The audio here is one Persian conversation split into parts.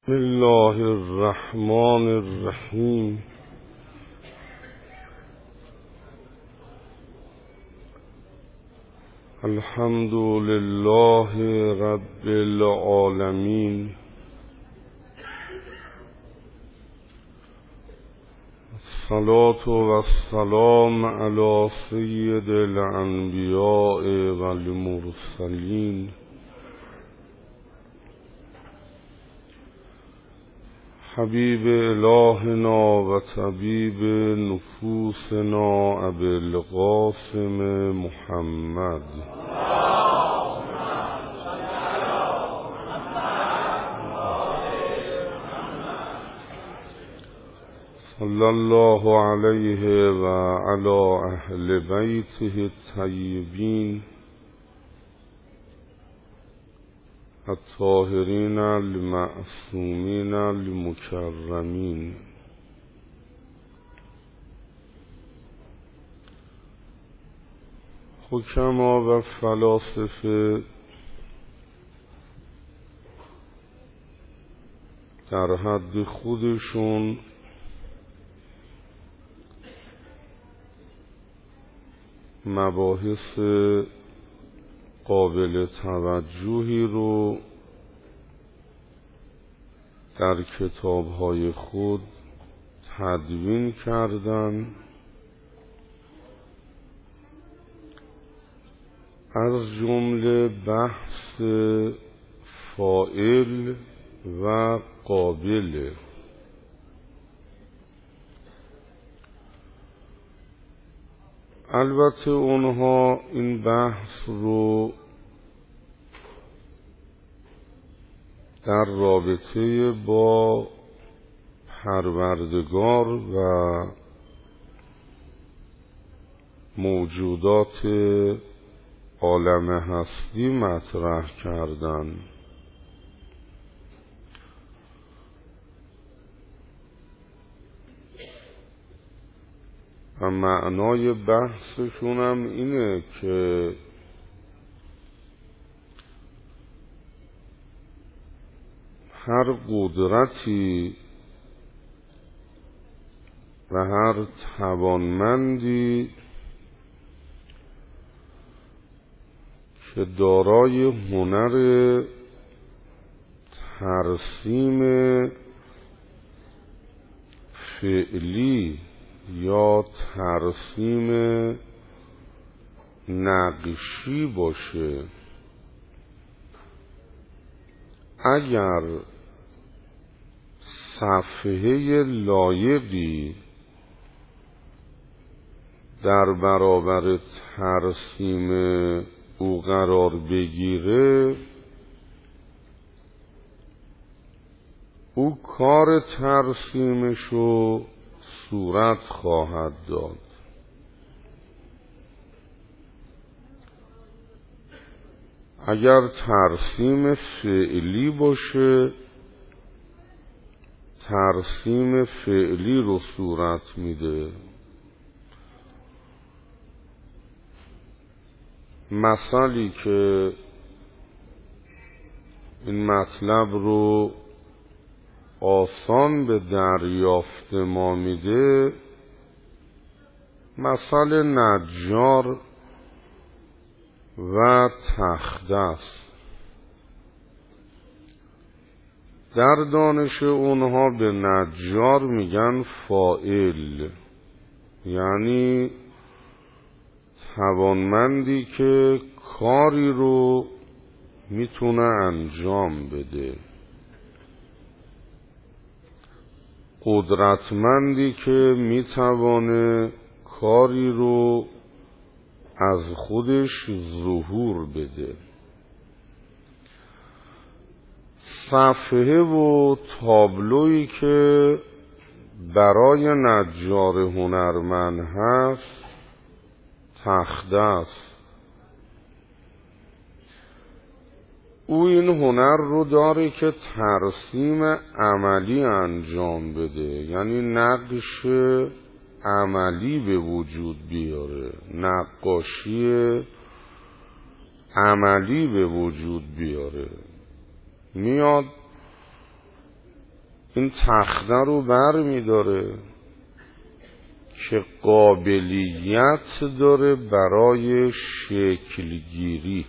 بسم الله الرحمن الرحیم. الحمد لله رب العالمین. الصلاة والسلام علی سید الانبیاء والمرسلین حبیب الهنا و طبیب نفوسنا ابی القاسم محمد صلی الله علیه و علی اهل بیته الطیبین الطاهرین المعصومین المکرمین. حکما و فلاسفه در حد خودشون مباحث قابل توجهی رو در کتاب‌های خود تدوین کردن، از جمله بحث فاعل و قابل. البته اونها این بحث رو در رابطه با پروردگار و موجودات عالم هستی مطرح کردن و معنای بحثشون هم اینه که هر قدرتی و هر توانمندی که دارای هنر ترسیم فعلی یا ترسیم نقشی باشه، اگر صفحه لایقی در برابر ترسیم او قرار بگیره، او کار ترسیمشو صورت خواهد داد. اگر ترسیم فعلی باشه، ترسیم فعلی رو صورت میده. مثالی که این مطلب رو آسان به دریافت ما میده، مثل نجار و تخته است. در دانش اونها به نجار میگن فاعل، یعنی توانمندی که کاری رو میتونه انجام بده، قدرتمندی که میتوانه کاری رو از خودش ظهور بده. صفحه و تابلویی که برای نجار هنرمند هست تخته است. او این هنر رو داره که ترسیم عملی انجام بده، یعنی نقش عملی به وجود بیاره، نقاشی عملی به وجود بیاره. میاد این تخته رو بر می‌داره که قابلیت داره برای شکلگیری،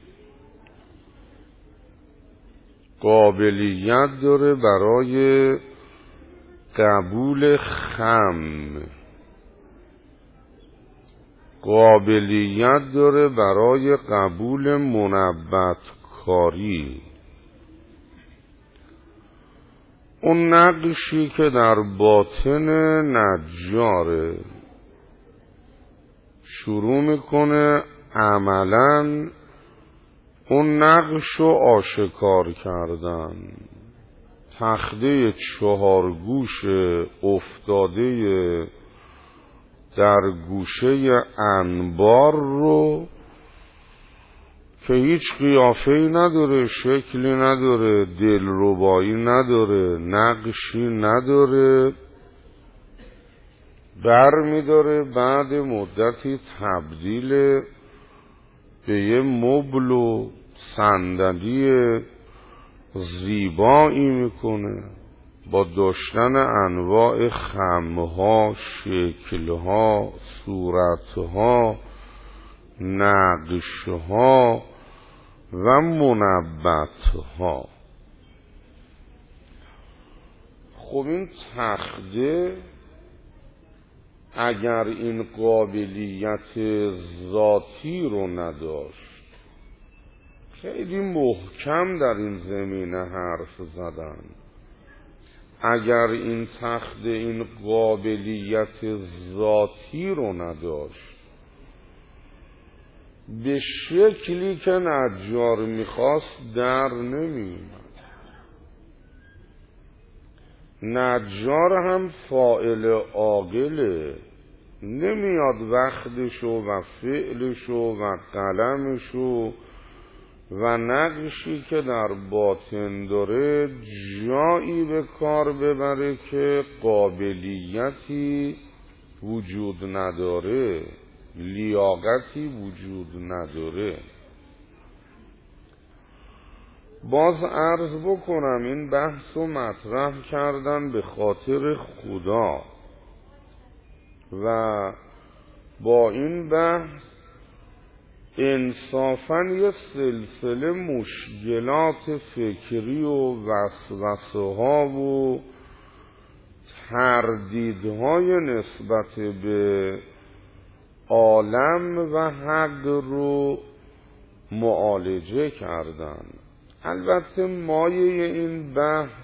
قابلیت داره برای قبول خم، قابلیت داره برای قبول منبت کاری. اون نقشی که در باطن نجاره شروع میکنه عملاً اون نقش رو آشکار کردن. تخته 4 گوش افتاده در گوشه انبار رو که هیچ قیافه‌ای نداره، شکلی نداره، دلربایی نداره، نقشی نداره، برمی‌داره بعد مدتی تبدیل به یه مبل و صندلی زیبایی میکنه با داشتن انواع خمها، شکلها، صورتها، نقشها و منبتها. خب این تخته اگر این قابلیت ذاتی رو نداشت، خیلی محکم در این زمینه حرف زدن، اگر این تخته این قابلیت ذاتی رو نداشت، به شکلی که نجار میخواست در نمی‌اومد. نجار هم فاعل عاقله، نمیاد وقتشو و فعلشو و قلمشو و نقشی که در باطن داره جایی به کار ببره که قابلیتی وجود نداره، لیاقتی وجود نداره. باز عرض بکنم این بحث رو مطرح کردن به خاطر خدا و با این بحث انصافاً یه سلسله مشکلات فکری و وسوسه ها و تردیدهای نسبت به عالم و حق رو معالجه کردن. البته مایه این بحث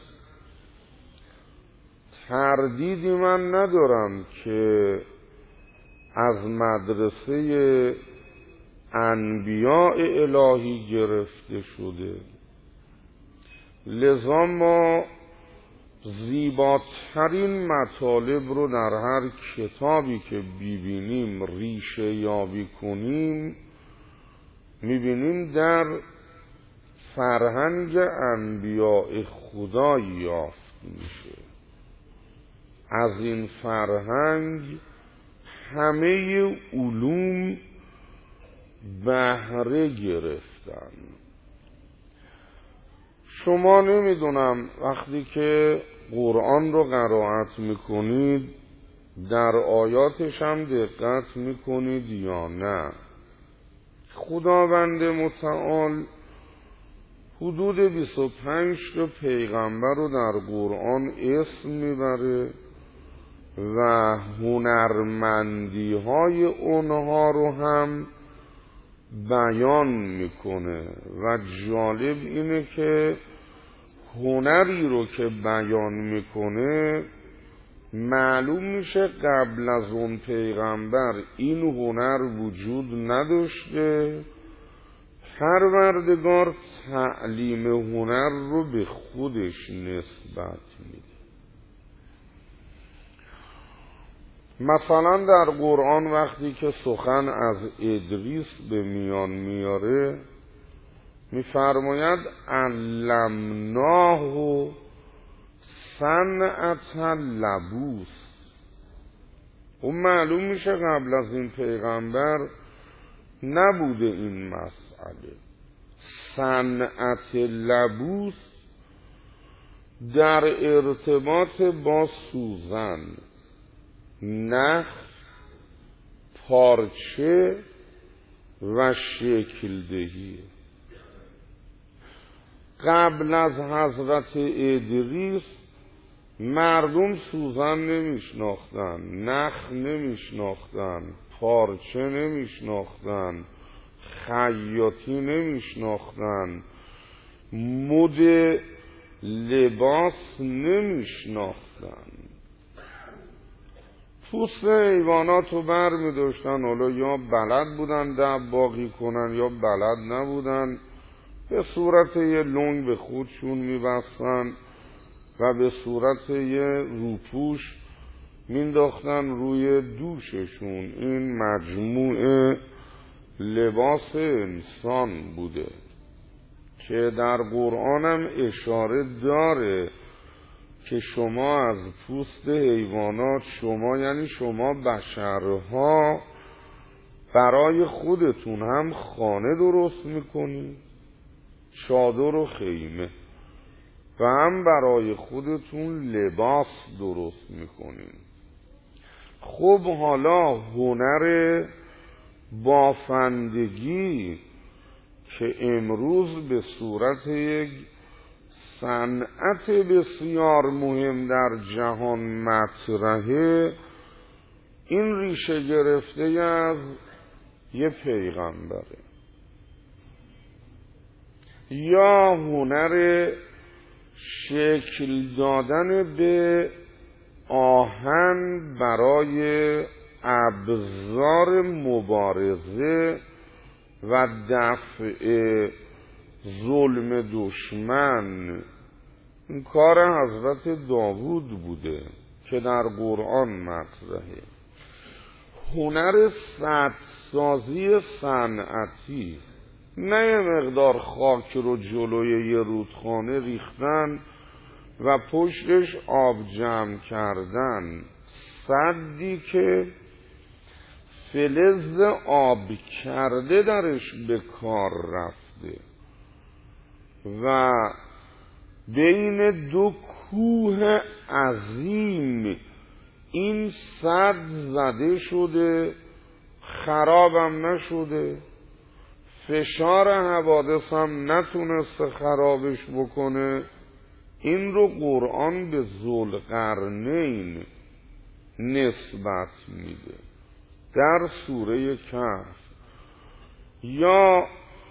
تردیدی من ندارم که از مدرسه انبیاء الهی گرفته شده، لذا ما زیباترین مطالب رو در هر کتابی که ببینیم ریشه یابی کنیم میبینیم در فرهنگ انبیاء خدا یافت میشه. از این فرهنگ همه علوم بهره گرفتن. شما نمیدونم وقتی که قرآن رو قرائت میکنید در آیاتش هم دقت میکنید یا نه. خداوند متعال حدود 25 تا پیغمبر رو در قرآن اسم میبره و هنرمندی های اونها رو هم بیان میکنه و جالب اینه که هنری رو که بیان میکنه معلوم میشه قبل از اون پیغمبر این هنر وجود نداشته، پروردگار تعلیم هنر رو به خودش نسبت میده. مثلا در قرآن وقتی که سخن از ادریس به میان میاره میفرماید علمناه صنعة لبوس. و معلوم میشه قبل از این پیغمبر نبوده این مسئله. صنعت لبوس در ارتباط با سوزن، نخ، پارچه و شکل دهی. قبل از حضرت ادریس مردم سوزن نمیشناختن، نخ نمیشناختن، پارچه نمیشناختن، خیاطی نمیشناختن، مد لباس نمیشناختن. پوست حیوانات رو بر می داشتن، حالا یا بلد بودن دباغی کنن یا بلد نبودن، به صورت یه لنگ به خودشون می بستن و به صورت یه روپوش مینداختن روی دوششون. این مجموعه لباس انسان بوده که در قرآن هم اشاره داره که شما از پوست حیوانات، شما یعنی شما بشرها، برای خودتون هم خانه درست میکنید، چادر و خیمه، و هم برای خودتون لباس درست میکنید. خب حالا هنر بافندگی که امروز به صورت یک صنعت بسیار مهم در جهان مطرحه، این ریشه گرفته از یه پیغمبره. یا هنر شکل دادن به آهن برای ابزار مبارزه و دفع ظلم دشمن، این کار حضرت داوود بوده که در قرآن مطرحه. هنر سدسازی صنعتی، نه یه مقدار خاک رو جلوی یه رودخانه ریختن و پشتش آب جمع کردن، سدی که فلز آب کرده درش به کار رفته و بین دو کوه عظیم این سد زده شده، خرابم نشده، فشار حوادث هم نتونسته خرابش بکنه. این رو قرآن به ذوالقرنین نسبت میده در سوره کهف. یا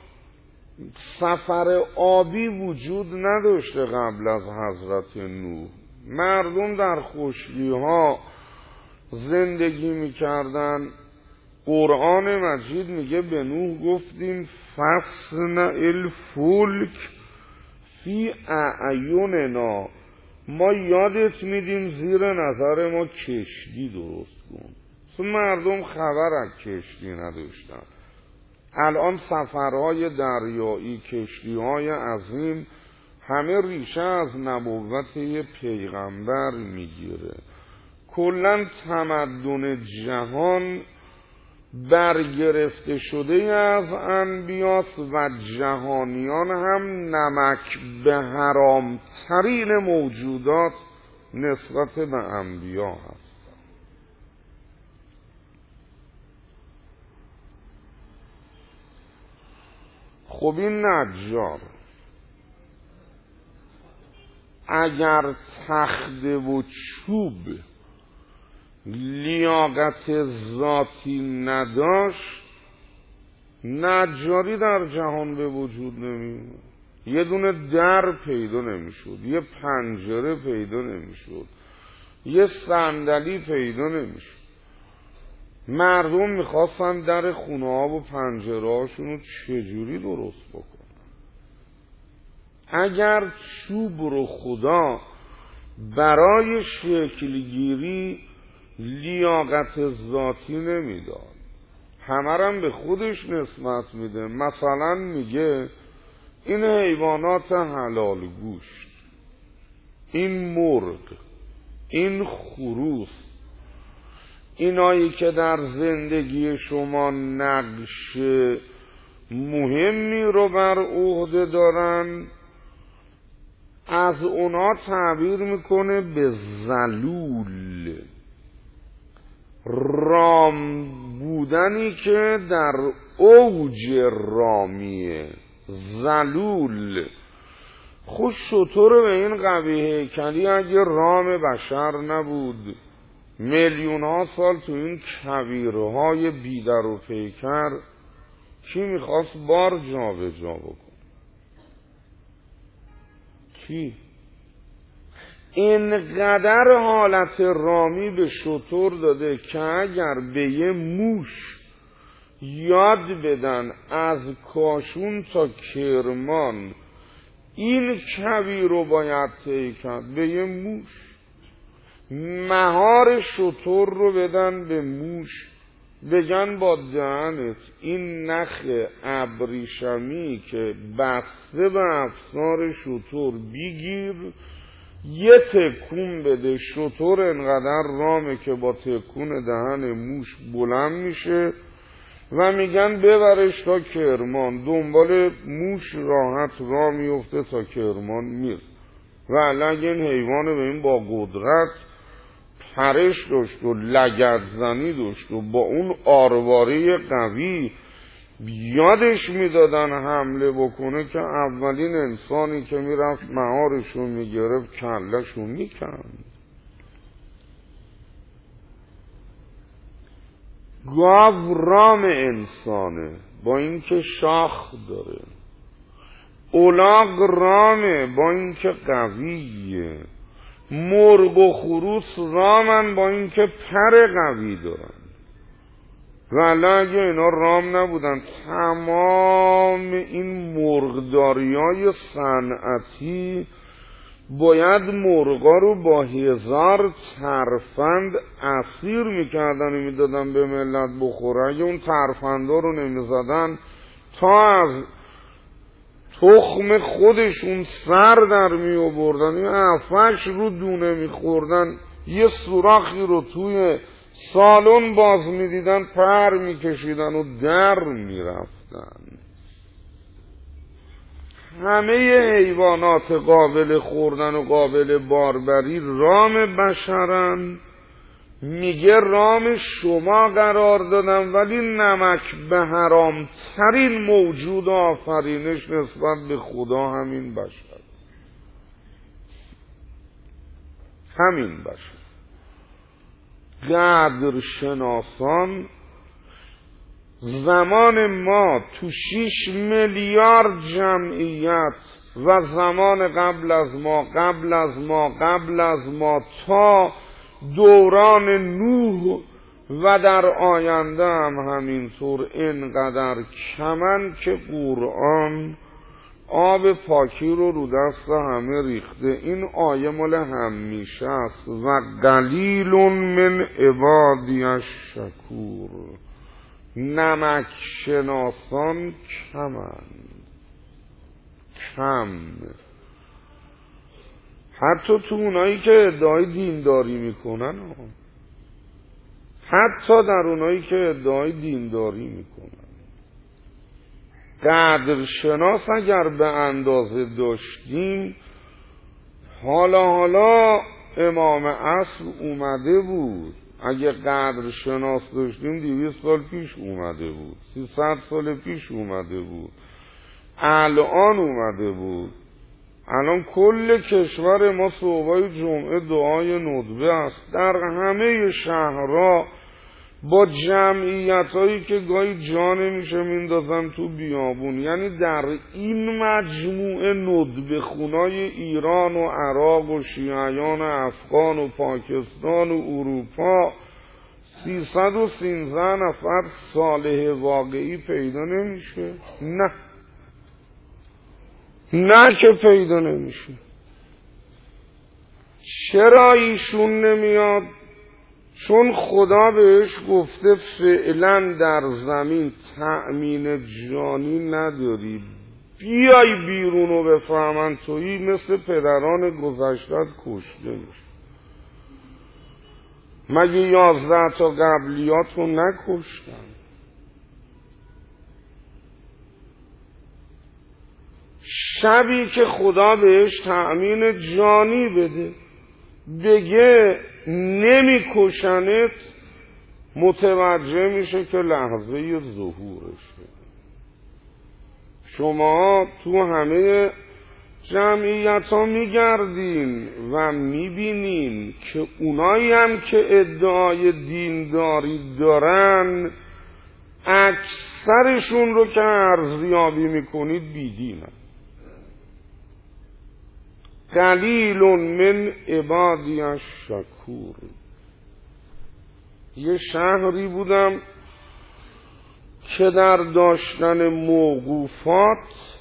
سفر آبی وجود نداشته قبل از حضرت نوح، مردم در خشکی‌ها زندگی میکردن. قرآن مجید میگه به نوح گفتیم فصنع الفلک فی اعیننا، ما یادت میدیم زیر نظر ما کشتی درست کن. مردم خبر از کشتی نداشتن. الان سفرهای دریایی، کشتیهای عظیم، همه ریشه از نبوت یه پیغمبر میگیره. کلاً تمدن جهان برگرفته شده از انبیاست و جهانیان هم نمک به حرام ترین موجودات نسبت به انبیا هست. خب این نجار اگر تخته و چوب لیاقت ذاتی نداشت، نجاری در جهان به وجود نمی‌اومد. یه دونه در پیدا نمیشد، یه پنجره پیدا نمیشد، یه صندلی پیدا نمیشد. مردم میخواستن در خونه ها و پنجره هاشون رو چجوری درست بکنن. اگر چوب رو خدا برای شکلگیری لیاقت ذاتی نمیداد، همه هم به خودش نسبت میده. مثلا میگه این حیوانات حلال گوشت، این مرغ، این خروس، اینایی که در زندگی شما نقش مهمی رو بر عهده دارن، از اونا تعبیر میکنه به ذلول، رام بودنی که در اوج رامیه. ذلول خود شتر به این قوی هیکلی اگه رام بشر نبود، میلیون ها سال تو این کویرهای بیدر و پیکر کی میخواست بار جا به جا بکن؟ کی؟ اینقدر حالت رامی به شتر داده که اگر به یه موش یاد بدن از کاشون تا کرمان این کویر رو باید طی کرد، به یه موش مهار شتر رو بدن به موش، بگن با دهنت این نخ ابریشمی که بسته به افسار شتر بگیر، یه تکون بده، شتر انقدر رامه که با تکون دهن موش بلند میشه و میگن ببرش تا کرمان، دنبال موش راحت راه میفته تا کرمان میره. و اگه این حیوان به این با قدرت پرش داشت و لگدزنی داشت و با اون آرواره قوی یادش میدادن حمله بکنه که اولین انسانی که میرفت مهارشو میگرفت کلشو میکند. گاو رام انسانه با اینکه شاخ داره، الاغ رامه با اینکه قویه، مرغ و خروس رامن با اینکه پر قوی دارن. ولی اگه اینا رام نبودن، تمام این مرغداریای صنعتی باید مرغا رو با 1000 ترفند اسیر میکردن و میدادن به ملت بخوره. اگه اون ترفندا رو نمیزدن تا از تخم خودشون سر در می آوردن، یه افش رو دونه میخوردن، یه سوراخی رو توی سالن باز میدیدن، پر میکشیدن و در میرفتن. همه حیوانات قابل خوردن و قابل باربری رام بشرن. میگه رام شما قرار دادم، ولی نمک به حرام ترین موجود آفرینش نسبت به خدا همین بشر، همین بشر. قدر شناسان زمان ما تو 6 میلیارد جمعیت و زمان قبل از ما تا دوران نوح و در آینده هم همینطور اینقدر کمن که قرآن آب پاکی رو دست همه ریخته. این آیه مال همیشه است. و قلیل من عبادی الشکور. نمک شناسان کم، حتی تو اونایی که ادعای دینداری میکنن، حتی در اونایی که ادعای دینداری میکنن. قدر شناس اگر به اندازه داشتیم، حالا امام عصر اومده بود. اگه قدر شناس داشتیم 200 سال پیش اومده بود، 300 سال پیش اومده بود، الان اومده بود. الان کل کشور ما صبحای جمعه دعای ندبه است در همه شهرها، با جمعیتایی که گاهی جا نمیشه میندازن تو بیابون. یعنی در این مجموعه ندبه خونای ایران و عراق و شیعیان افغان و پاکستان و اروپا 313 نفر صالح واقعی پیدا نمیشه؟ نه که پیدا نمیشه. چرا ایشون نمیاد؟ چون خدا بهش گفته فعلا در زمین تأمین جانی نداری، بیای بیرون و بفهمن تویی مثل پدران گذشتت کشته میشه. مگه 11 تا قبلیات رو نکشتن؟ شبی که خدا بهش تأمین جانی بده، بگه نمیکشنت، متوجه میشه که لحظه ظهورشه. شما تو همه جمعیت ها میگردین و میبینین که اونایی هم که ادعای دینداری دارن، اکثرشون رو که ارزیابی میکنید بیدینن. قلیل من عبادی الشکور. یه شهری بودم که در داشتن موقوفات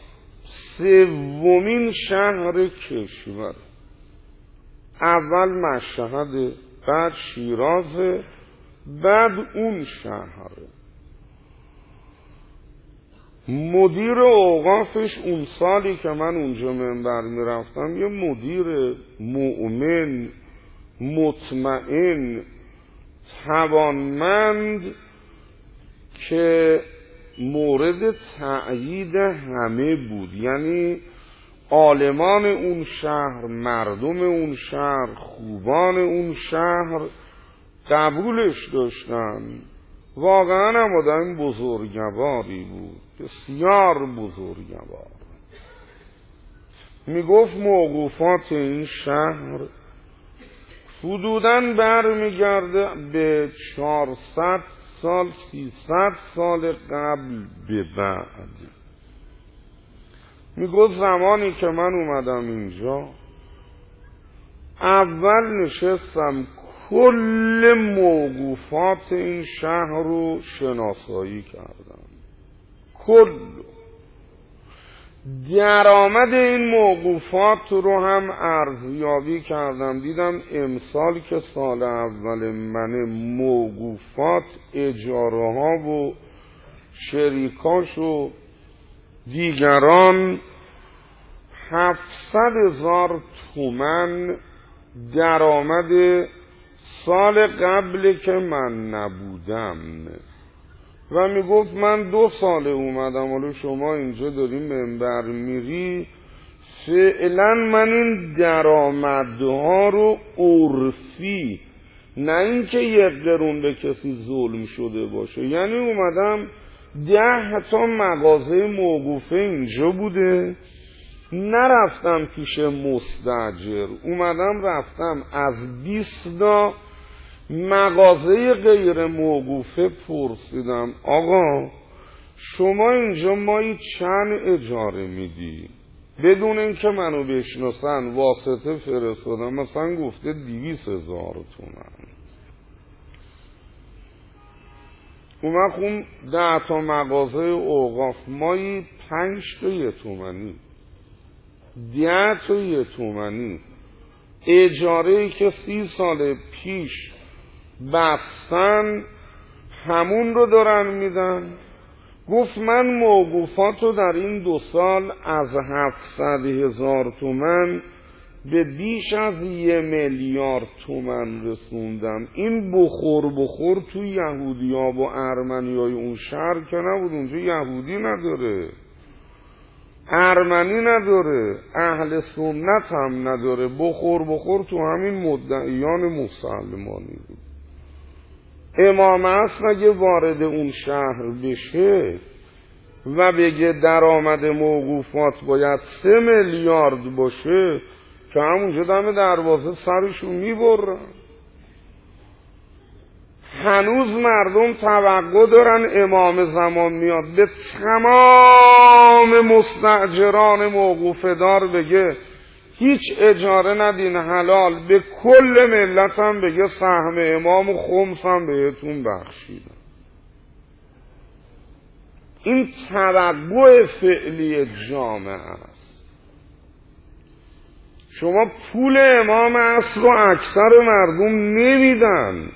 سومین شهر کشور. اول مشهد، بعد شیراز، بعد اون شهر. مدیر اوقافش اون سالی که من اونجا منبر میرفتم یه مدیر مؤمن، مطمئن، توانمند که مورد تأیید همه بود. یعنی عالمان اون شهر، مردم اون شهر، خوبان اون شهر قبولش داشتن. واقعا هم آدم بزرگواری بود، بسیار بزرگوار. میگفت موقوفات این شهر حدوداً برمیگرده به 400 سال 300 سال قبل به بعد. میگفت زمانی که من اومدم اینجا، اول نشستم کل موقوفات این شهر رو شناسایی کردم، کل درآمد این موقوفات رو هم ارزیابی کردم. دیدم امسال که سال اول من، موقوفات اجاره ها و شریکاش و دیگران 700,000 تومان درآمد سال قبل که من نبودم. و میگفت من 2 سال اومدم، حالا شما اینجا داری منبر میری، فعلا من این درآمدها رو عرفی، نه اینکه 1 قرون به کسی ظلم شده باشه، یعنی اومدم 10 تا مغازه موقوفه اینجا بوده، نرفتم پیش مستاجر، اومدم رفتم از 20 تا مغازه غیر موقوفه پرسیدم آقا شما اینجا مایی چند اجاره میدی؟ بدون اینکه منو بشناسن واسطه فرستادم، مثلا گفته 200,000 تومان. اومد خون 10 تا مغازه اوقاف مایی 5 تا 1 تومانی، 10 تا 1 تومانی. اجاره‌ای که 30 سال پیش بستن همون رو دارن میدن. گفت من موقوفات رو در این 2 سال از 700,000 تومان به بیش از 1 میلیارد تومان رسوندم. این بخور تو یهودی ها و ارمنی های اون شهر که نبود، اونجا یهودی نداره، ارمنی نداره، اهل سنت هم نداره، بخور تو همین مدعیان مسلمانی بود. امام عصر اگه وارد اون شهر بشه و بگه درآمد موقوفات باید 3 میلیارد باشه که همونجا دم دروازه سرشو میبرن. هنوز مردم توقع دارن امام زمان میاد به تمام مستاجران موقوفه دار بگه هیچ اجاره ندین حلال، به کل ملت هم بگه سهم امام و خمس هم بهتون بخشیدن. این توقع فعلی جامعه است. شما پول امام عصر رو اکثر مردم نمیدن.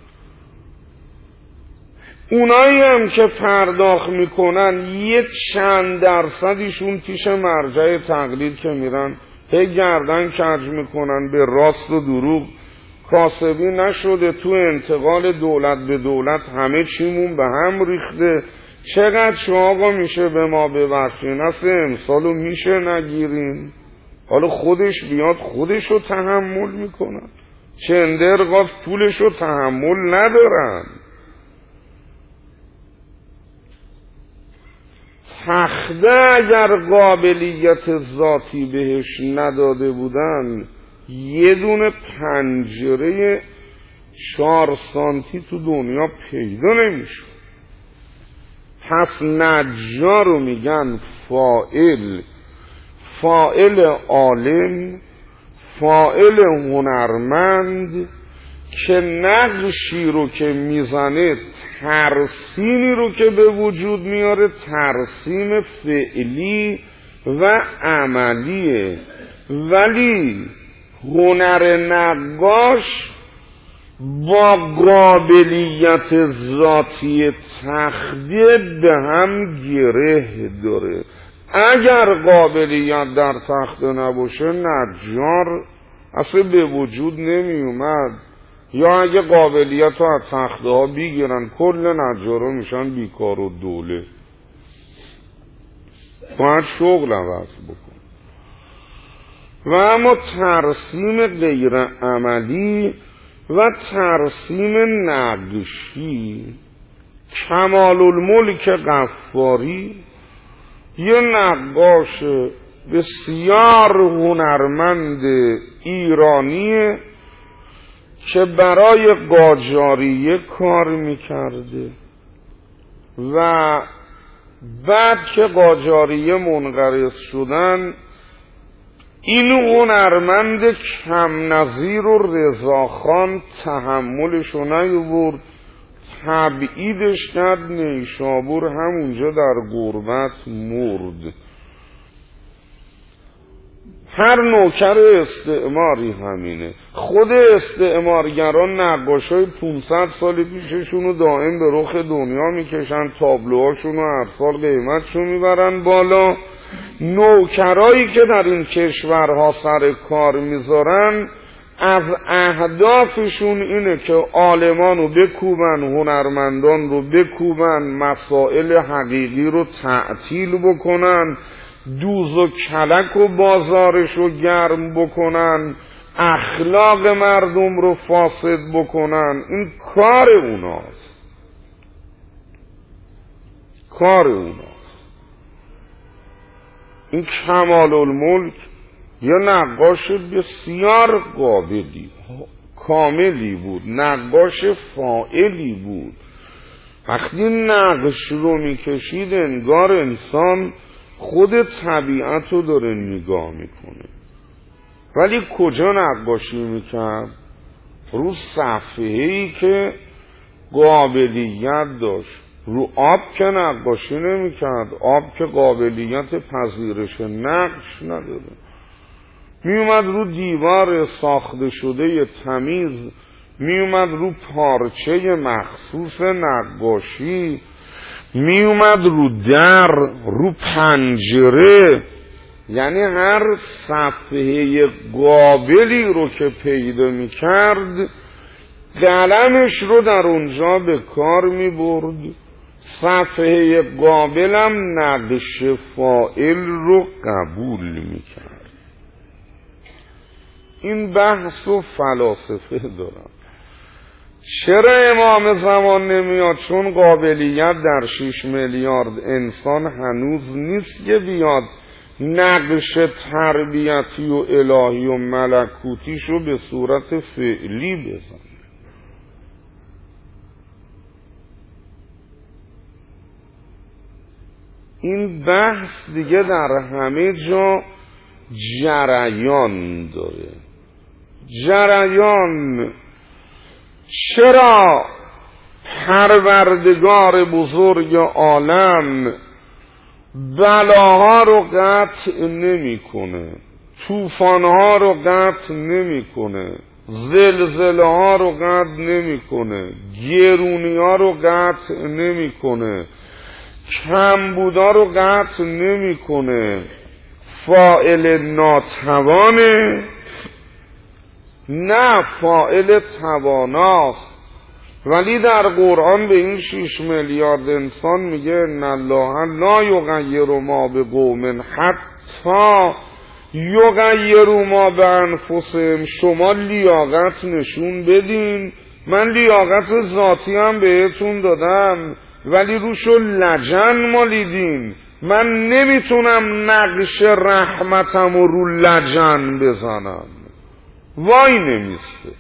اونایی هم که پرداخت میکنن یه چند درصدیشون پیش مرجع تقلید که میرن هی گردن کج میکنن، به راست و دروغ کاسبی نشده، تو انتقال دولت به دولت همه چیمون به هم ریخته. چقدر شما آقا میشه به ما ببخشین؟ اصل امسالو میشه نگیرین؟ حالا خودش بیاد خودشو تحمل میکنن، چندرغاف پولشو تحمل ندارن. تخته اگر قابلیت ذاتی بهش نداده بودن، یه دونه پنجره 4 سانتی تو دنیا پیدا نمیشه. پس نجار رو میگن فاعل، فاعل عالم، فاعل هنرمند که نقشی رو که میزنه، ترسیمی رو که به وجود میاره، ترسیم فعلی و عملیه. ولی هنر نقاش با قابلیت ذاتی تخته به هم گره داره. اگر قابلیت در تخته نباشه نجار اصلا به وجود نمی اومد. یا اگه قابلیت رو از تخته ها بگیرن، کل نجارا میشن بیکار و دوله. باید شغل عوض بکن. و اما ترسیم غیر عملی و ترسیم نقشی، کمال الملک غفاری یه نقاش بسیار هنرمند ایرانیه که برای قاجاریه کار میکرده و بعد که قاجاریه منقرض شدن، این هنرمند کم نظیر و رضاخان تحملشو نیاورد، تبعیدش کرد نیشابور، همونجا در غربت مرد. هر نوکر استعماری همینه. خود استعمارگران نقاشای 500 سال پیششونو دائم به رخ دنیا میکشن، تابلوهاشونو هر سال قیمتشو میبرن بالا. نوکرایی که در این کشورها سر کار میذارن از اهدافشون اینه که عالمانو بکوبن، هنرمندان رو بکوبن، مسائل حقیقی رو تعطیل بکنن، دوز و کلک و بازارش رو گرم بکنن، اخلاق مردم رو فاسد بکنن. این کار اوناست، کار اوناست. این کمال الملک یه نقاش بسیار قابلی کاملی بود، نقاش فاعلی بود. وقتی نقش رو میکشید انگار انسان خود طبیعت رو داره نگاه میکنه. ولی کجا نقاشی میکرد؟ رو صفحه‌ای که قابلیت داشت. رو آب که نقاشی نمیکرد، آب که قابلیت پذیرش نقش نداره. میومد رو دیوار ساخته شده تمیز، میومد رو پارچه مخصوص نقاشی، میومد رو در، رو پنجره، یعنی هر صفحه قابلی رو که پیدا میکرد قلمش رو در اونجا به کار میبرد. صفحه قابلم نقش فاعل رو قبول میکرد. این بحث و فلاسفه دارم. چرا امام زمان نمیاد؟ چون قابلیت در 6 میلیارد انسان هنوز نیست که بیاد نقش تربیتی و الهی و ملکوتیش رو به صورت فعلی بزنه. این بحث دیگه در همه جا جریان داره. جریان چرا پروردگار بزرگ عالم بلاها رو قطع نمیکنه، طوفانها رو قطع نمیکنه، زلزله ها رو قطع نمیکنه، گرونی ها رو قطع نمیکنه، کمبودا رو قطع نمیکنه؟ فاعل ناتوانه نه فاعل تواناست. ولی در قرآن به این 6 میلیارد انسان میگه ان الله لا یغیر ما بقوم حتی یغیروا ما بانفسهم. شما لیاقت نشون بدین، من لیاقت ذاتی هم بهتون دادم ولی روشو لجن مالیدین. من نمیتونم نقش رحمتم رو لجن بزنم، وای نمیسته.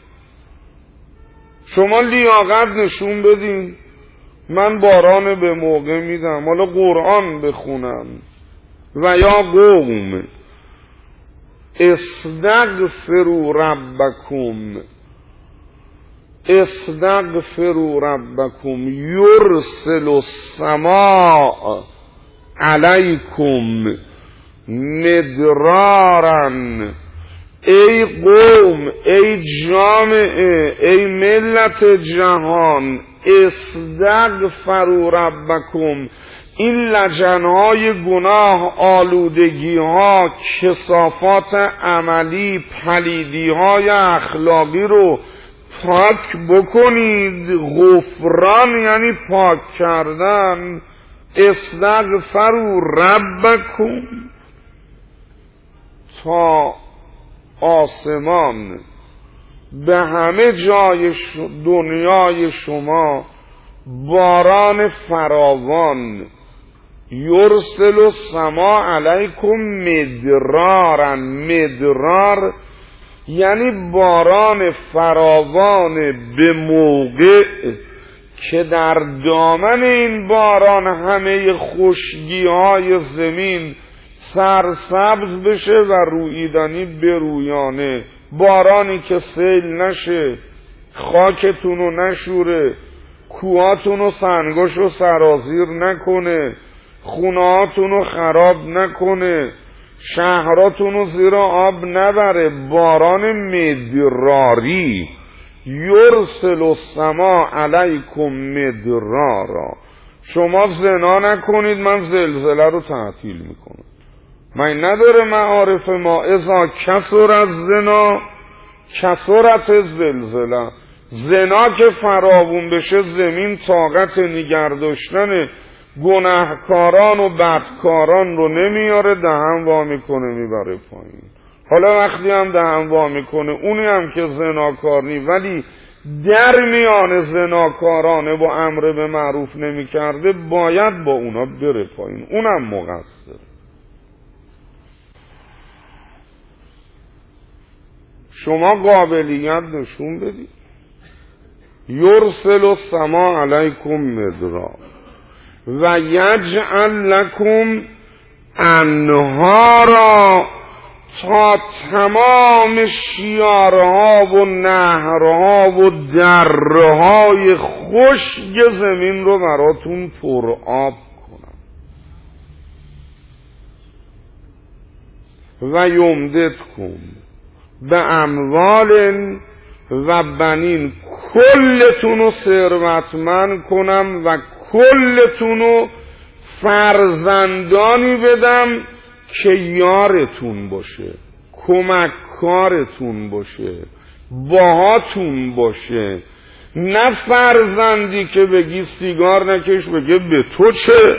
شما لیاقت نشون بدین، من باران به موقع میدم. حالا قرآن بخونم و یا قوم استغفروا ربکم استغفروا ربکم یرسل السماء علیکم مدرارا. ای قوم، ای جامعه، ای ملت جهان، استغفروا ربکم. این لجنهای گناه، آلودگیها، کثافات عملی، پلیدیهای اخلاقی رو پاک بکنید. غفران یعنی پاک کردن. استغفروا ربکم تا آسمان به همه جای دنیای شما باران فراوان. یرسل السماء علیکم مدرارا. مدرار یعنی باران فراوان به موقع که در دامن این باران همه خشکی‌های زمین سرسبز بشه و رویدنی برویانه. بارانی که سیل نشه، خاکتونو نشوره، کوهاتونو سنگاشو سرازیر نکنه، خونهاتونو خراب نکنه، شهراتونو زیر آب نبره. باران مدراری. یرسل السماء علیکم مدرارا. شما زنا نکنید، من زلزله رو تعطیل میکنم. من نداره معارف ما اذا کثر الزنا کثرت الزلزله. زنا که فراوون بشه زمین طاقت نگه داشتن گناهکاران و بدکاران رو نمیاره، دهن وا میکنه میبره پایین. حالا وقتی هم دهن وا میکنه اونی هم که زناکار ولی در میان زناکارانه و امر به معروف نمیکرده باید با اونا بره پایین، اونم مقصر. شما قابلیت نشون بدید. یرسل السماء علیکم مدرارا و یجعل لکم انهارا. تا تمام شیارها و نهرها و درهای خشک زمین رو براتون پر آب کنم. و یمددکم به اموال و بنین. کلتون رو ثروتمند کنم و کلتون رو فرزندانی بدم که یارتون باشه، کمککارتون باشه، باهاتون باشه. نه فرزندی که بگی سیگار نکش بگه به تو چه،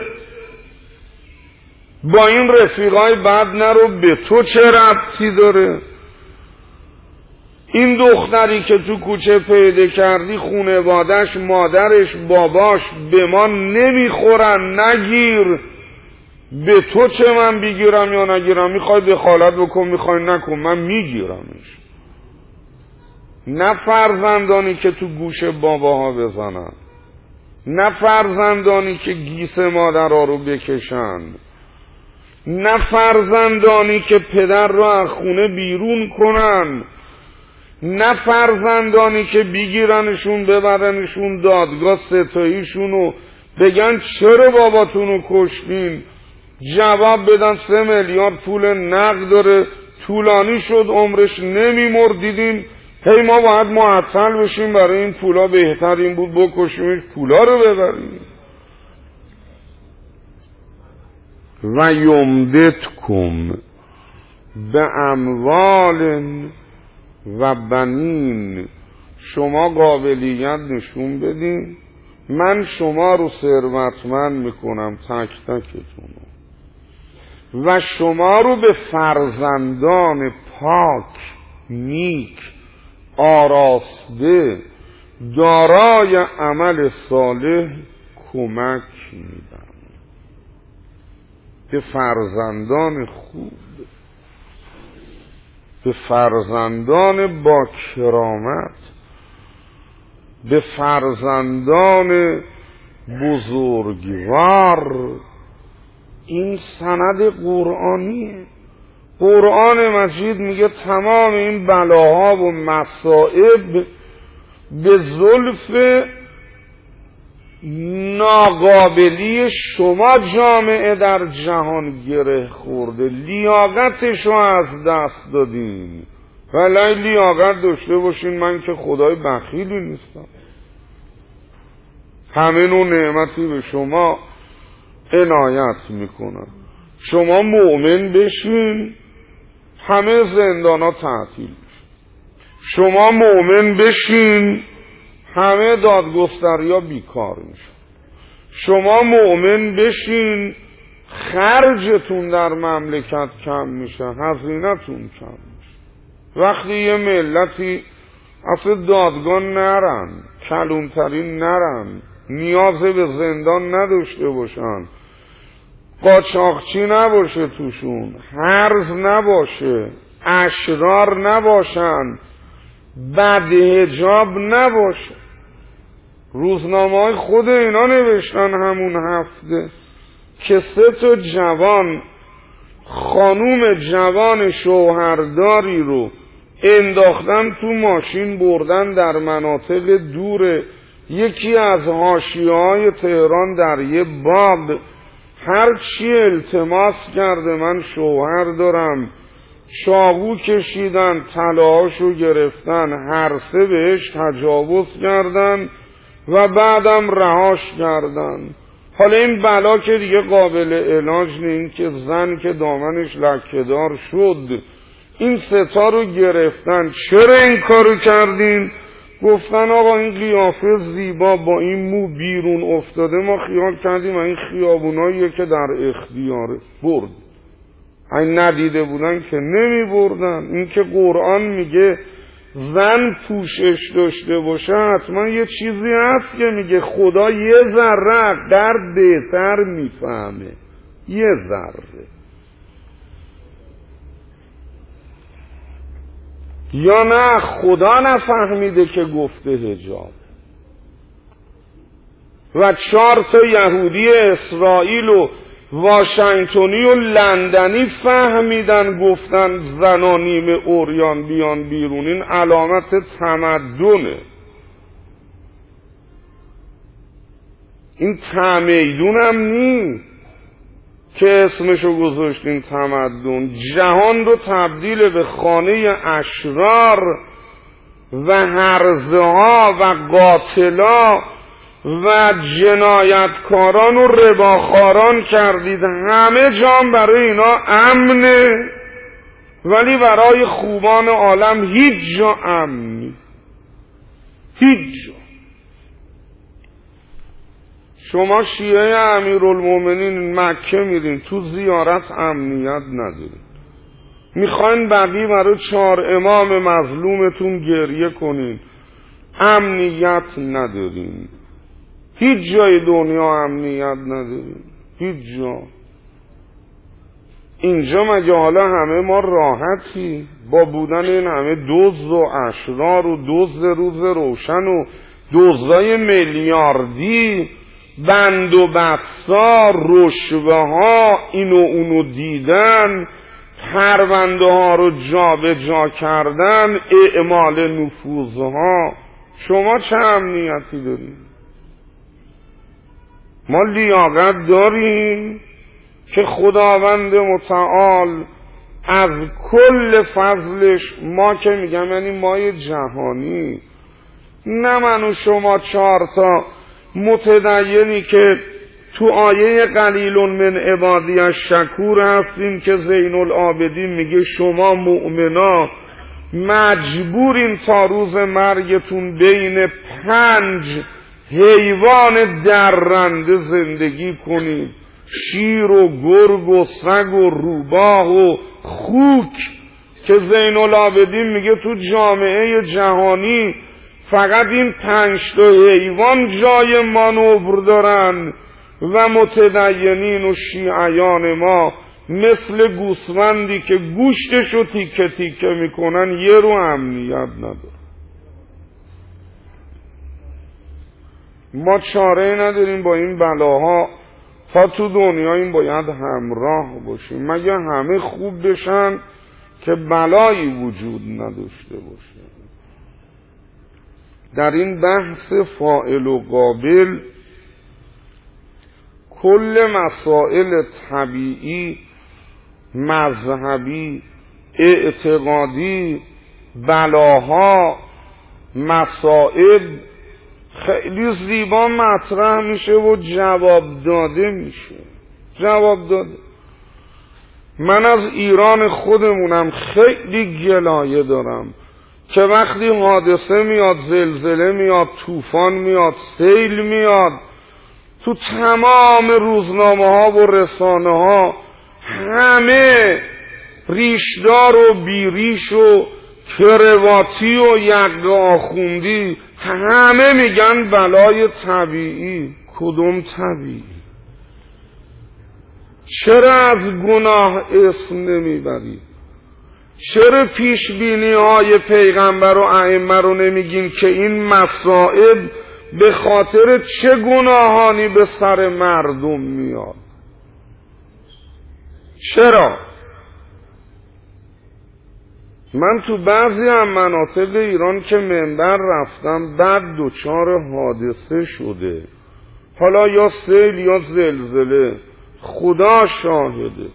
با این رفیقای بد نرو به تو چه ربطی داره. این دختری که تو کوچه پیدا کردی خونوادش، مادرش، باباش به ما نمیخورن، نگیر. به تو چه من بگیرم یا نگیرم؟ میخوای دخالت بکن، میخوای نکن، من میگیرمش. نه فرزندانی که تو گوش باباها بزنن، نه فرزندانی که گیس مادرها رو بکشن، نه فرزندانی که پدر رو از خونه بیرون کنن، نه فرزندانی که بگیرنشون ببرنشون دادگاه ستاییشونو بگن چرا باباتونو کشتین، جواب بدن 3 میلیارد پول نقد داره، طولانی شد عمرش، نمیمرد، دیدیم هی ما باید معطل بشیم برای این پولا، بهتر این بود بکشیمش پولا رو ببریم. و یمددکم به اموال و بنین، شما قابلیت نشون بدین، من شما رو ثروتمند میکنم تک تکتون و شما رو به فرزندان پاک، نیک، آراسته، دارای عمل صالح کمک میدم. به فرزندان خوب، به فرزندان با کرامت، به فرزندان بزرگوار. این سند قرآنیه. قرآن مجید میگه تمام این بلاها و مصائب به زلف ناقابلی شما جامعه در جهان گره خورده، لیاقتش رو از دست دادین. ولی لیاقت داشته باشین من که خدای بخیلی نیستم، همه نوع نعمتی به شما عنایت میکنم. شما مؤمن بشین همه زندان ها تعطیل بشین، شما مؤمن بشین همه دادگستری ها بیکار میشن، شما مؤمن بشین خرجتون در مملکت کم میشه، هزینه‌تون کم میشه. وقتی یه ملتی اصلا دادگاه نرن، کلونترین نرن، نیاز به زندان نداشته باشن، قاچاقچی نباشه توشون، هرز نباشه، اشرار نباشن، بدحجاب نباشه. روزنامه‌های خود اینا نوشتن همون هفته که 3 جوان، خانوم جوان شوهرداری رو انداختن تو ماشین بردن در مناطق دور یکی از حاشیه‌های تهران در یه باغ. هر چی التماس کرده من شوهر دارم، چاقو کشیدن، طلاهاشو گرفتن، هر سه بهش تجاوز کردن و بعدم رهاش کردن. حالا این بلا که دیگه قابل علاج نیست که زن که دامنش لکه‌دار شد، این 3 رو گرفتن. چرا این کارو کردین؟ گفتن آقا این قیافه زیبا با این مو بیرون افتاده، ما خیال کردیم این خیابوناییه که در اختیاره، برد. این ندیده بودن که نمی بردن. این که قرآن میگه زن پوشش داشته باشه، حتما یه چیزی هست که میگه خدا یه ذره در بهتر میفهمه، یه ذره. یا نه خدا نفهمیده که گفته حجاب و 4 یهودی اسرائیل و واشنگتنی و لندنی فهمیدن گفتن زنا نیمه عریان بیان بیرون. این علامت تمدنه. این تمیدون هم نی که اسمشو گذاشتین تمدن. جهان رو تبدیل به خانه اشرار و هرزه ها و قاتلا و جنایتکاران و رباخاران کردید. همه جام برای اینا امنه، ولی برای خوبان عالم هیچ جا امنی، هیچ جا. شما شیعه امیرالمومنین مکه میرین، تو زیارت امنیت ندارین. میخواین بقیه برای 4 امام مظلومتون گریه کنین، امنیت ندارین. هیچ جای دنیا امنیت ندارین، هیچ جا. اینجا مگه حالا همه ما راحتی با بودن این همه دزد و اشرار و دزد روز روشن و دزدای میلیاردی، بند و بسا، رشوه ها، اینو اونو دیدن، پرونده ها رو جا به جا کردن، اعمال نفوذها. شما چه امنیتی دارید؟ ما لیاقت داریم که خداوند متعال از کل فضلش، ما که میگم یعنی مای جهانی، نه من و شما 4 متدینی که تو آیه قلیل من عبادی الشکور هستیم که زین العابدین میگه شما مؤمنا مجبورین تا روز مرگتون بین 5 حیوان درنده زندگی کنید، شیر و گرگ و سگ و روباه و خوک، که زین العابدین میگه تو جامعه جهانی فقط این 5 تا حیوان جای مانور دارن و متدینین و شیعیان ما مثل گوسفندی که گوشتشو تیکه تیکه میکنن یه رو امنیت نداره. ما چاره نداریم با این بلاها، تا تو دنیا این باید همراه باشیم، مگه همه خوب بشن که بلایی وجود نداشته باشه. در این بحث فاعل و قابل کل مسائل طبیعی، مذهبی، اعتقادی، بلاها، مصائب خیلی زیبا مطرح میشه و جواب داده میشه. جواب داده. من از ایران خودمونم خیلی گلایه دارم که وقتی حادثه میاد، زلزله میاد، طوفان میاد، سیل میاد، تو تمام روزنامه ها و رسانه ها همه ریشدار و بیریش و کرواتی و یقه آخوندی همه میگن بلای طبیعی. کدوم طبیعی؟ چرا از گناه اسم نمیبرید؟ چرا پیشبینی های پیغمبر و ائمه رو نمیگین که این مصائب به خاطر چه گناهانی به سر مردم میاد؟ چرا؟ من تو بعضی از مناطق ایران که منبر رفتم بعد دچار حادثه شده، حالا یا سیل یا زلزله، خدا شاهده،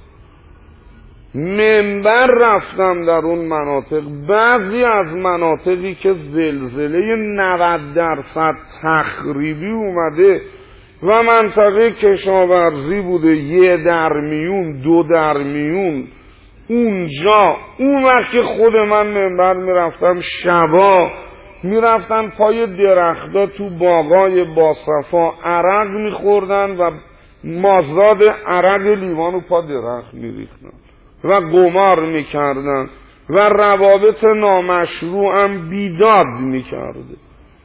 منبر رفتم در اون مناطق، بعضی از مناطقی که زلزله 90% تخریبی اومده و منطقه کشاورزی بوده، 1 در میون 2 در میون، اونجا اون وقت که خود من منبر میرفتم، شبا میرفتن پای درختا تو باغای باصفا عرق میخوردن و مازاد عرق لیوانو پا درخت میریختن و قمار میکردن و روابط نامشروع هم بیداد میکرده.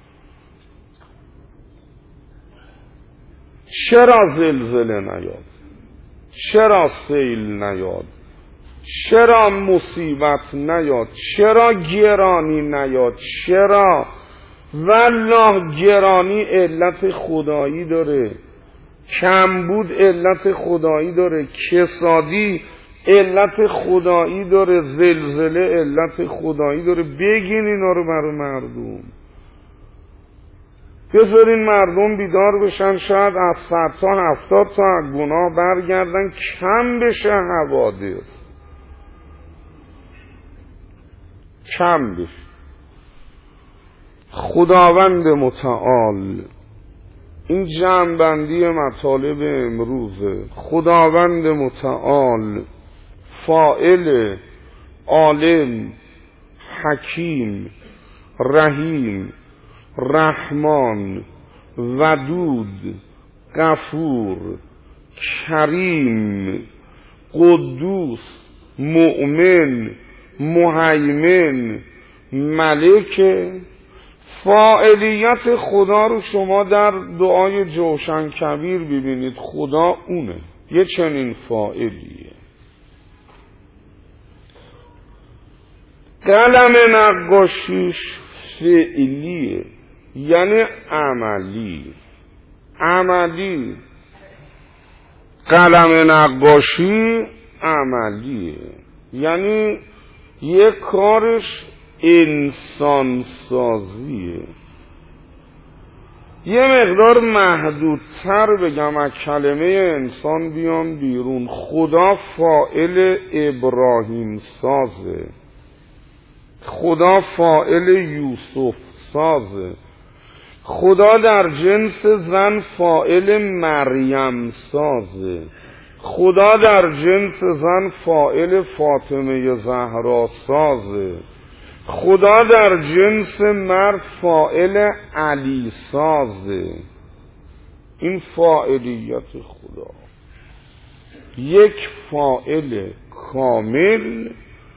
چرا زلزله نیاد؟ چرا سیل نیاد؟ چرا مصیبت نیاد؟ چرا گرانی نیاد؟ چرا؟ والله گرانی علت خدایی داره، کمبود علت خدایی داره، کسادی علت خدایی داره، زلزله علت خدایی داره. بگین اینا رو برای مردم، بذارین مردم بیدار بشن، شاید از 100 تا 70 تا از گناه برگردن، کم بشه حوادث، کم بشه. خداوند متعال، این جمع‌بندی مطالب امروزه. خداوند متعال فاعل، عالم، حکیم، رحیم، رحمان، ودود، غفور، کریم، قدوس، مؤمن، مهیمن، ملک. فاعلیت خدا رو شما در دعای جوشن کبیر ببینید، خدا اونه، یه چنین فاعلیه. قلم نقاشیش فعلیه، یعنی عملی. عملی. قلم نقاشی عملیه، یعنی یه کارش انسان سازیه. یه مقدار محدودتر بگم از کلمه انسان بیام بیرون، خدا فاعل ابراهیم سازه، خدا فاعل یوسف سازه، خدا در جنس زن فاعل مریم سازه، خدا در جنس زن فاعل فاطمه زهرا سازه، خدا در جنس مرد فاعل علی سازه. این فاعلیت خدا، یک فاعل کامل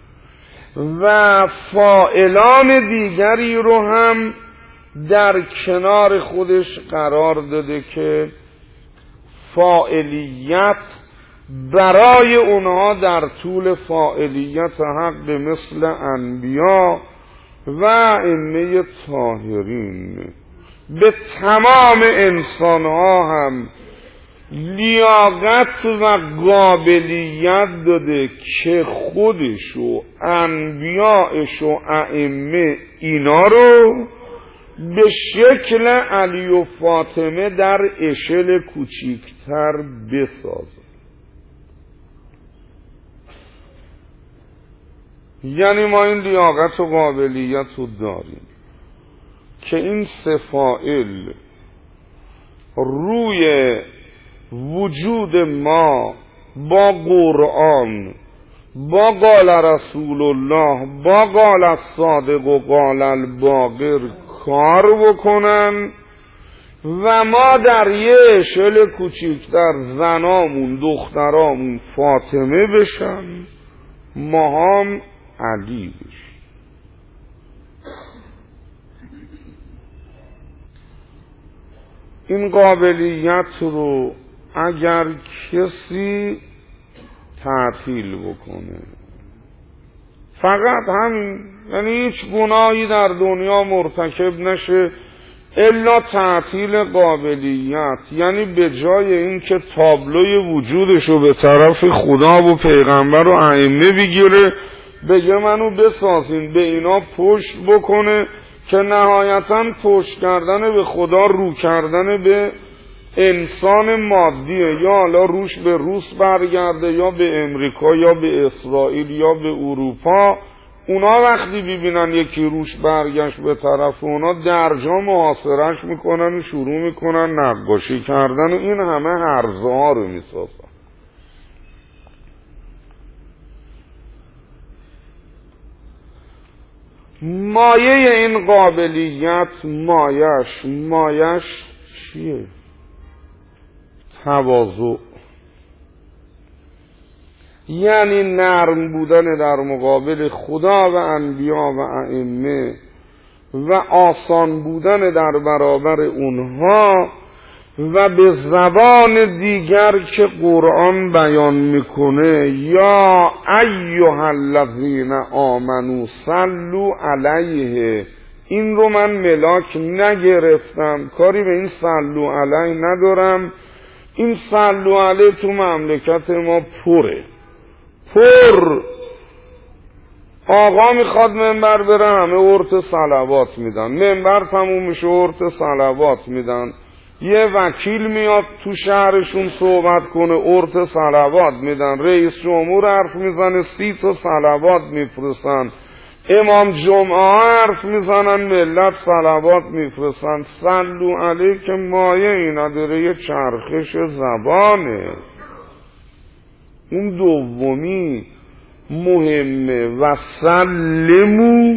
و فاعلان دیگری رو هم در کنار خودش قرار داده که فاعلیت برای اونها در طول فاعلیت حق مثل انبیا و ائمه طاهرین به تمام انسانها هم لیاقت و قابلیت داده که خودش و انبیاءش و ائمه اینا رو به شکل علی و فاطمه در اشل کوچیکتر بسازه. یعنی ما این لیاقت و قابلیت رو داریم که این سه فاعل روی وجود ما با قرآن، با قال رسول الله، با قال الصادق و قال الباقر کار بکنن و ما در یه اشل کوچیکتر زنامون دخترامون فاطمه بشن، ما هم علی بشن. این قابلیت رو اگر کسی تعطیل بکنه، فقط همین، یعنی هیچ گناهی در دنیا مرتکب نشه الا تعطیل قابلیت، یعنی به جای اینکه تابلوی وجودش رو به طرف خدا و پیغمبر و ائمه بگیره بگه منو بسازین، به اینا پشت بکنه که نهایتاً پشت کردن به خدا رو کردن به انسان مادیه، یا حالا روش به روس برگرده یا به امریکا یا به اسرائیل یا به اروپا. اونا وقتی ببینن یکی روش برگشت به طرف اونا درجا محاصرش میکنن و شروع میکنن نقاشی کردن و این همه هرزه ها رو میسازن. مایه این قابلیت مایش چیه؟ تواضع، یعنی نرم بودن در مقابل خدا و انبیا و ائمه و آسان بودن در برابر اونها و به زبان دیگر که قرآن بیان میکنه یا ایها الذین آمنو صلوا علیه. این رو من ملاک نگرفتم، کاری به این صلوا علیه ندارم. این صلوا علیه تو مملکت ما پر آقا میخواد منبر بره همه ارت صلوات میدن، منبر تموم میشه ارت صلوات میدن. یه وکیل میاد تو شهرشون صحبت کنه ارت صلوات میدن. رئیس جمهور حرف میزنه 30 تا صلوات میفرستن. امام جمعه حرف میزنن ملت صلوات میفرستن. صلوا علیه که مایه ای نداره، یه چرخش زبانه. اون دومی مهمه و سلمو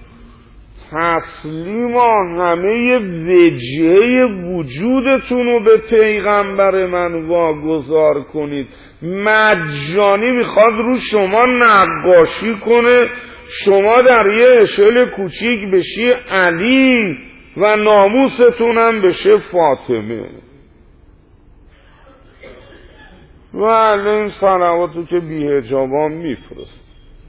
تسلیما، همه وجهه وجودتون رو به پیغمبر من واگذار کنید. مجانی میخواد رو شما نقاشی کنه، شما در یه اشل کوچیک بشی علی و ناموستون هم بشه فاطمه. و این صلواتو که بی‌حجابان میفرست.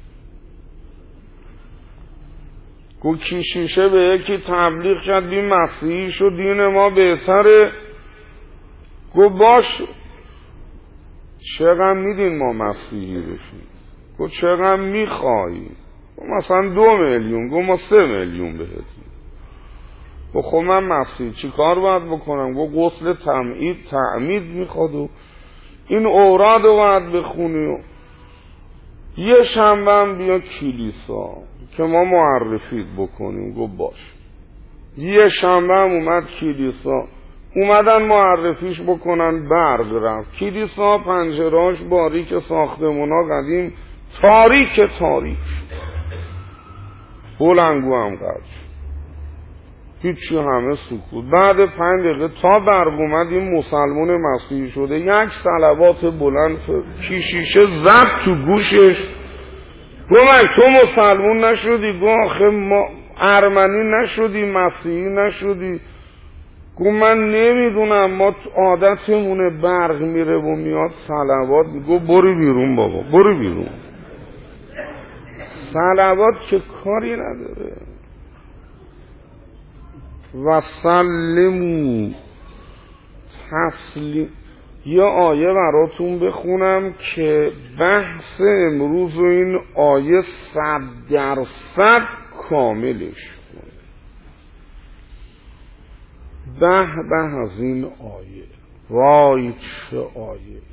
گو کشیشه به یکی تبلیغ کرد بی مسیحی شو دین ما بهتره. گو باش، چقدر میدین ما مسیحی بشیم؟ گو چقدر میخوایی؟ گو مثلا 2 میلیون. گو ما 3 میلیون بهتیم. گو خب من مسیحی چی کار باید بکنم؟ گو غسل تعمید میخواد و این اوراد رو باید بخونی و یه شنبه هم بیا کلیسا که ما معرفیت بکنیم. گو باش. یه شنبه هم اومد کلیسا، اومدن معرفیش بکنن، برق رفت. کلیسا پنجرهاش باریک، ساختمونا قدیم، تاریک. بلنگو هم قطع، هیچی، همه سکوت. بعد 5 دقیقه تا برق اومد این مسلمان مسیحی شده یک صلوات بلند کیشیشه زد تو گوشش، گفت تو مسلمان نشدی؟ گفت آخه ما ارمنی نشدی، مسیحی نشدی؟ گفت من نمیدونم، ما عادتمونه برق میره و میاد صلوات. گفت برو بیرون بابا، برو بیرون، صلوات که کاری نداره. و سلمو تسلیم. یه آیه براتون بخونم که بحث امروز و این آیه 100% کاملش کنه. به از این آیه، وای چه آیه.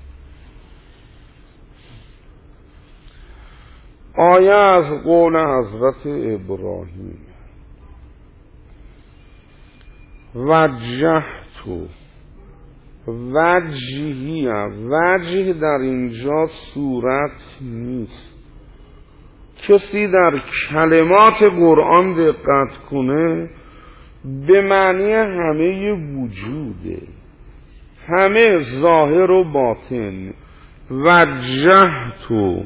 آیه از قول حضرت ابراهیم، وجهتو وجهی، وجه در اینجا صورت نیست. کسی در کلمات قرآن دقت کنه به معنی همه وجوده، همه ظاهر و باطن. وجهتو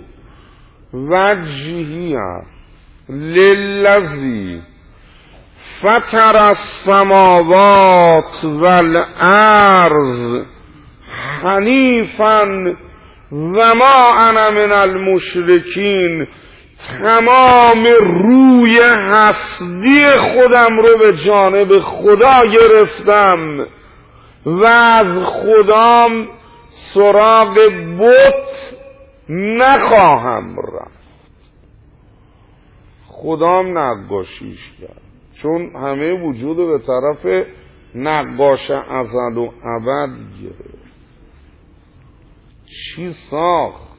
وجهی للذی فطر السماوات والارض حنیفا و ما انا من المشرکین. تمام روی هستی خودم رو به جانب خدا گرفتم و از خدام سراغ بت نخواهم رفت. خدام نقاشیش کرد، چون همه وجود به طرف نقاش ازل و ابد گرفت. چی ساخت؟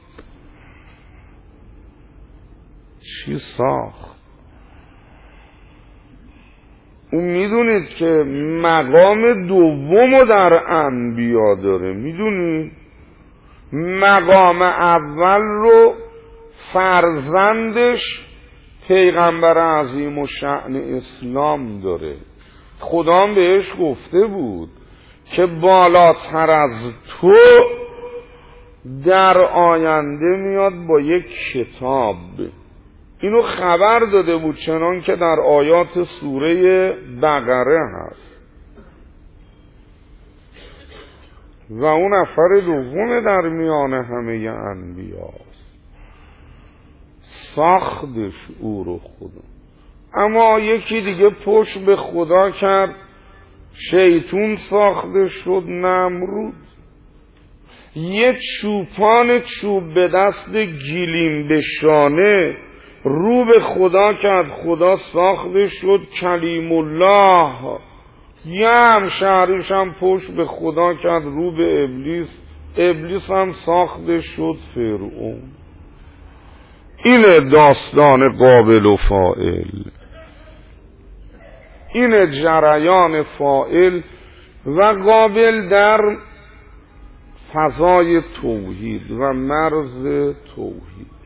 چی ساخت؟ اون میدونید که مقام دومو در انبیا داره، میدونید؟ مقام اول رو فرزندش پیغمبر عظیم و شأن اسلام داره. خدا بهش گفته بود که بالاتر از تو در آینده میاد با یک کتاب. اینو خبر داده بود، چنان که در آیات سوره بقره هست. و اون نفر دوم در میان همه انبیاست. ساختش او رو خدا. اما یکی دیگه پشت به خدا کرد، شیطون ساخته شد، نمرود. یه چوپان چوب به دست گیلیم به شانه رو به خدا کرد، خدا ساخته شد کلیم الله. یه همشهریش هم پشت به خدا کرد رو به ابلیس، ابلیس هم ساخته شد فرعون. اینه داستان قابل و فاعل، اینه جریان فاعل و قابل در فضای توحید و مرز توحید.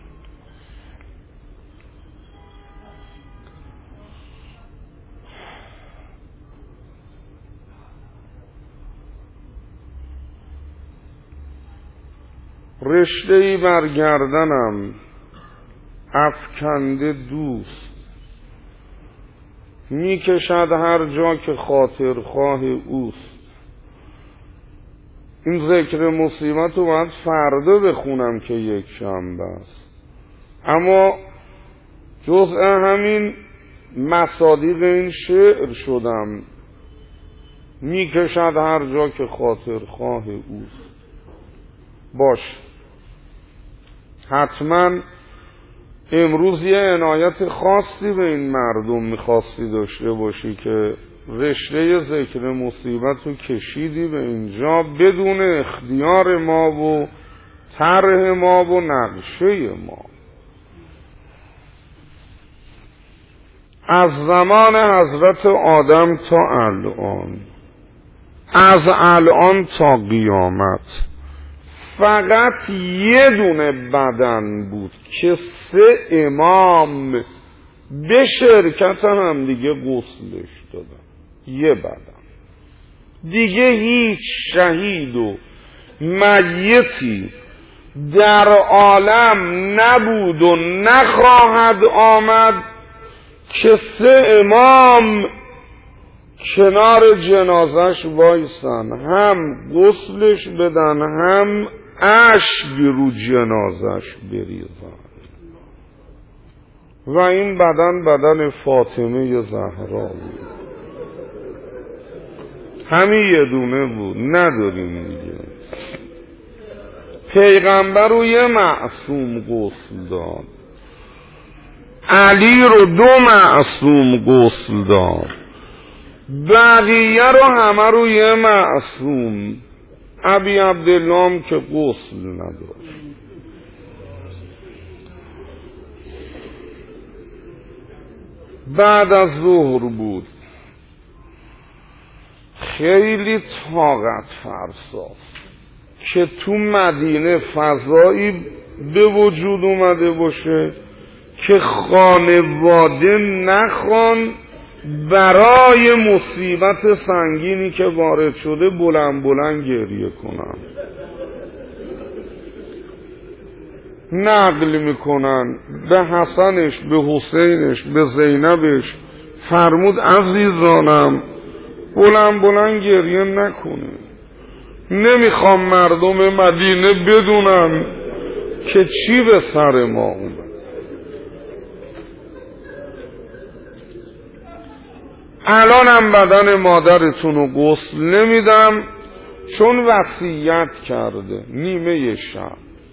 رشته‌ای بر گردنم افکنده دوست، می کشد هر جا که خاطرخواه اوست. این ذکر مصیبت رو باید فردا بخونم که یک شنبه است، اما جزء همین مصادیق این شعر شدم. می کشد هر جا که خاطرخواه اوست. باش، حتما امروز یه عنایت خاصی به این مردم میخواستی داشته باشی که رشته ذکر مصیبت رو کشیدی به اینجا بدون اختیار ما و طرح ما و نقشه ما. از زمان حضرت آدم تا الان، از الان تا قیامت، فقط یه دونه بدن بود که 3 امام به شرکت هم دیگه غسلش دادن، یه بدن دیگه. هیچ شهید و میتی در عالم نبود و نخواهد آمد که 3 امام کنار جنازش وایسن، هم غسلش بدن، هم اشک رو جنازش بریزن. و این بدن فاطمه زهرا بود. همین یه دونه بود، نداریم دیگه. پیغمبر رو یه معصوم غسل داد، علی رو 2 معصوم غسل داد، بقیه رو همه رو یه معصوم. ابی عبدالله هم که غسل نداشت. بعد از ظهر بود، خیلی طاقت فرساست که تو مدینه فضایی به وجود اومده باشه که خانواده نخوان برای مصیبت سنگینی که وارد شده بلند بلند گریه کنن. نقل میکنن به حسنش، به حسینش، به زینبش فرمود عزیزانم بلند بلند گریه نکنه، نمیخوام مردم مدینه بدونن که چی به سر ما اومد. الانم بدن مادرتون رو غسل نمیدم چون وصیت کرده نیمه شب.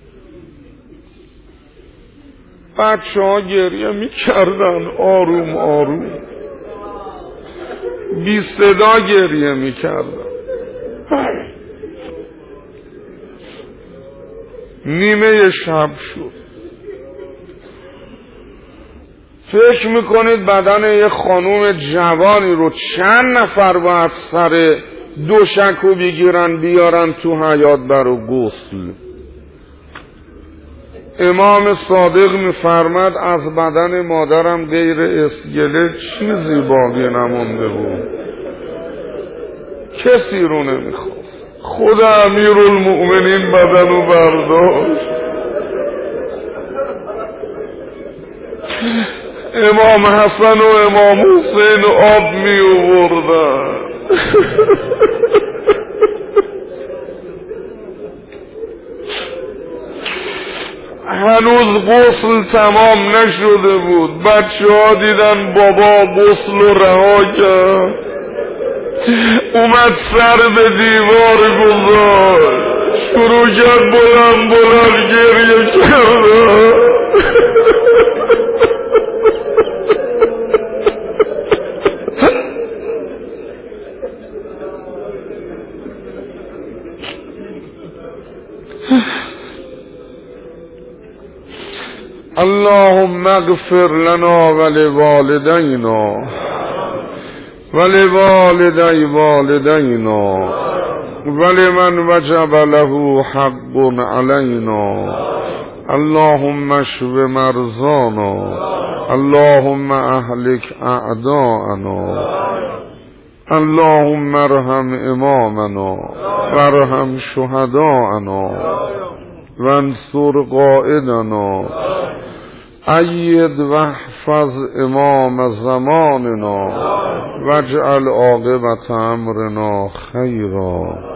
بچه ها گریه میکردن آروم آروم، بی صدا گریه میکردن. نیمه شب شد. فکر میکنید بدن یه خانوم جوانی رو چند نفر باید سر دوشکو بگیرن بیارن تو حیاط برو غسل؟ امام صادق میفرماد از بدن مادرم غیر اسگله چیزی باقی نمانده بود، کسی رو نمیخواست. خود امیرالمؤمنین بدن رو برداشت، امام حسن و امام حسین آب می آوردن. هنوز غسل تمام نشده بود، بچه ها دیدن بابا غسل رو رها کرد، اومد سر به دیوار گذاشت، شروع کرد بلند بلند گریه کرد. اللهم اغفر لنا ولوالدينا ولوالدي والدينا ولمن وجب له حق علينا. اللهم اشف مرضانا، اللهم اهلك اعداءنا، اللهم ارحم امامنا وارحم شهداءنا وانصر قائدنا، أيد واحفظ امام زماننا واجعل عاقبة امرنا خيرا.